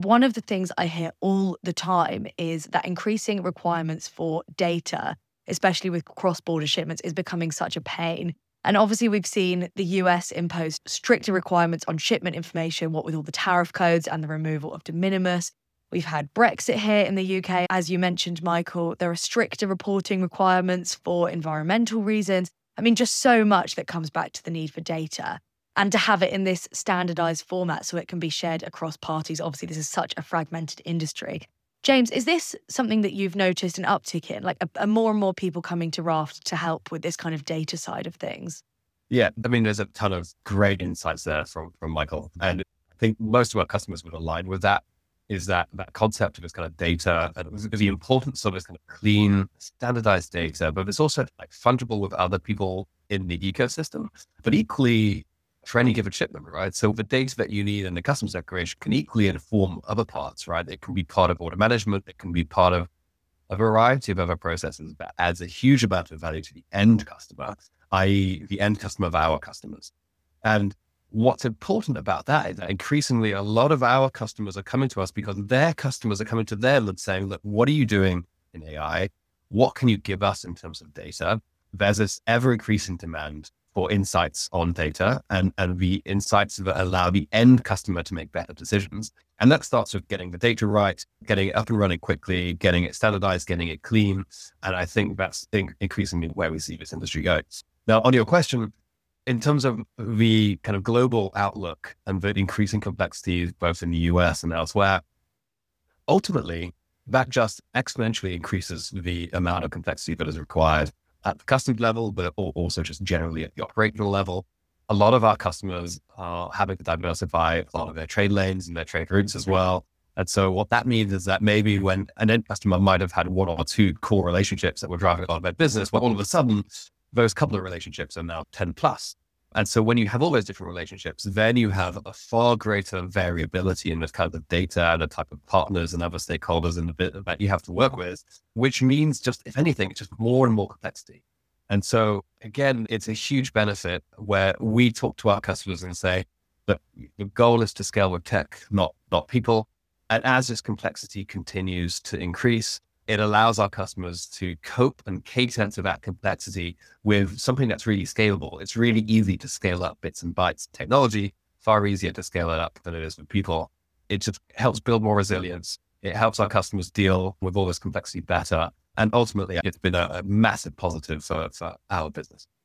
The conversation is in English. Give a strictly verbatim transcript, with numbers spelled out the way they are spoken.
One of the things I hear all the time is that increasing requirements for data, especially with cross-border shipments, is becoming such a pain. And obviously, we've seen the U S impose stricter requirements on shipment information, what with all the tariff codes and the removal of de minimis. We've had Brexit here in the U K. As you mentioned, Michael, there are stricter reporting requirements for environmental reasons. I mean, just so much that comes back to the need for data. And to have it in this standardized format so it can be shared across parties. Obviously, this is such a fragmented industry. James, is this something that you've noticed an uptick in, like a, a more and more people coming to Raft to help with this kind of data side of things? Yeah, I mean, there's a ton of great insights there from, from Michael. And I think most of our customers would align with that, is that that concept of this kind of data and the importance of this kind of clean, standardized data, but it's also like fungible with other people in the ecosystem, but equally for any given shipment, right? So the data that you need in the customs declaration can equally inform other parts, right? It can be part of order management. It can be part of a variety of other processes that adds a huge amount of value to the end customer, that is the end customer of our customers. And what's important about that is that increasingly a lot of our customers are coming to us because their customers are coming to them and saying, look, what are you doing in A I? What can you give us in terms of data? There's this ever increasing demand for insights on data and, and the insights that allow the end customer to make better decisions. And that starts with getting the data right, getting it up and running quickly, getting it standardized, getting it clean. And I think that's increasingly where we see this industry go. Now, on your question, in terms of the kind of global outlook and the increasing complexities, both in the U S and elsewhere, ultimately, that just exponentially increases the amount of complexity that is required at the customs level, but also just generally at the operational level. A lot of our customers are having to diversify a lot of their trade lanes and their trade routes as well. And so what that means is that maybe when an end customer might have had one or two core relationships that were driving a lot of their business, well, all of a sudden, those couple of relationships are now ten plus. And so when you have all those different relationships, then you have a far greater variability in the kind of data and the type of partners and other stakeholders in the bit that you have to work with, which means just, if anything, it's just more and more complexity. And so again, it's a huge benefit where we talk to our customers and say that the goal is to scale with tech, not, not people. And as this complexity continues to increase, it allows our customers to cope and cater to that complexity with something that's really scalable. It's really easy to scale up bits and bytes of technology, far easier to scale it up than it is with people. It just helps build more resilience. It helps our customers deal with all this complexity better. And ultimately, it's been a, a massive positive for, for our business.